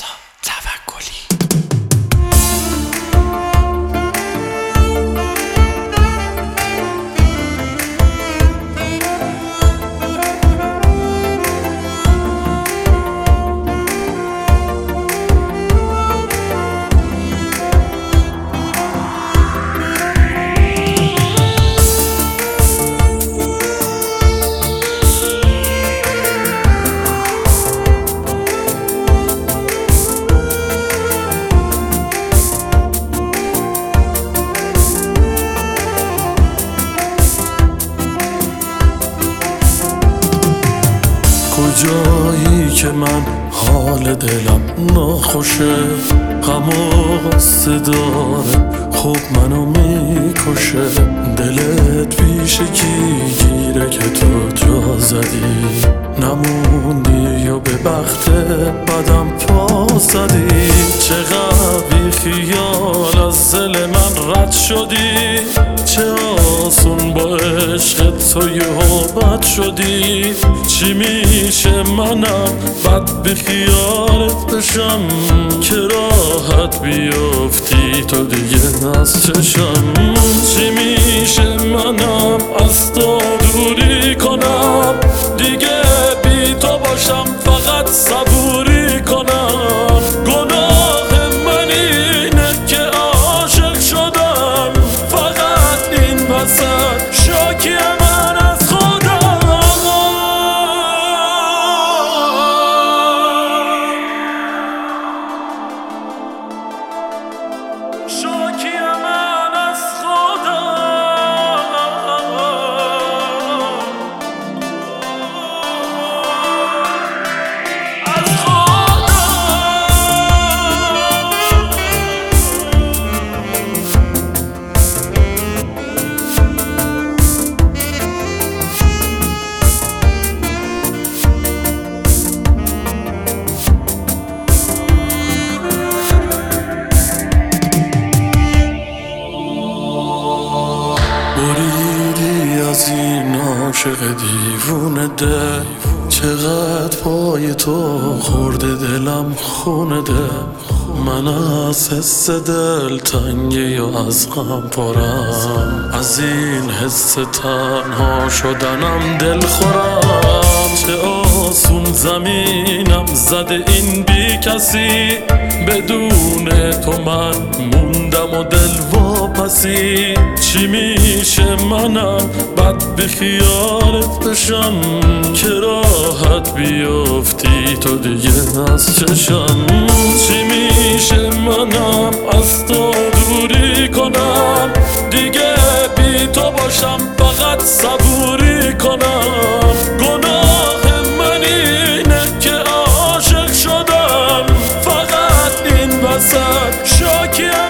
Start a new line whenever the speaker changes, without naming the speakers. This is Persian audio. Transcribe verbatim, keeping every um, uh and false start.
رضا توکلی.
کجایی که من حال دلم ناخوشه، غم و غصه داره خوب منو میکشه. دلت پیش کی گیره که تو جا زدی، نموندی یا به بخت بدم پا زدی. چقدر بی خیال از دل من رد شدی، چه آسون با عشق تو یهو بد شدی. چی میشه منم بد بی خیالت بشم، که راحت بیافتی تو دیگه از چشم. چی میشه منم از تو دوری کنم، دیگه بی تو باشم فقط صبوری کنم. گناه من اینه که عاشق شدم، فقط این وسط شاکی من از خودم. شاکی من از خودم. بریدی از این عاشق دیوونه ده، چقدر پای تو خورده دلم خونه ده. من از حس دل تنگی یا از غم پرم، از این حس تنها شدنم دل خورم. چه آسون زمینم زده این بی کسی، بدون تو من موندم و دل واپسی. چی میشه منم بد بی خیالت بشم، که راحت بیافتی تو دیگه از چشم. چی میشه منم از تو دوری کنم، دیگه بی تو باشم فقط صبوری کنم. گناه من اینه که عاشق شدم، فقط این وسط شاکی